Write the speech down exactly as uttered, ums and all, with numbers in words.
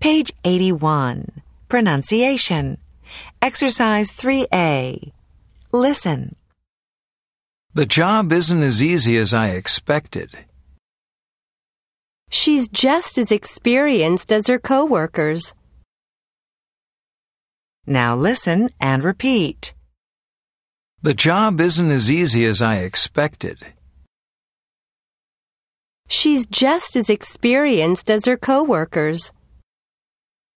Page eighty-one. Pronunciation. Exercise three A. Listen. The job isn't as easy as I expected. She's just as experienced as her coworkers. Now listen and repeat. The job isn't as easy as I expected. She's just as experienced as her coworkers.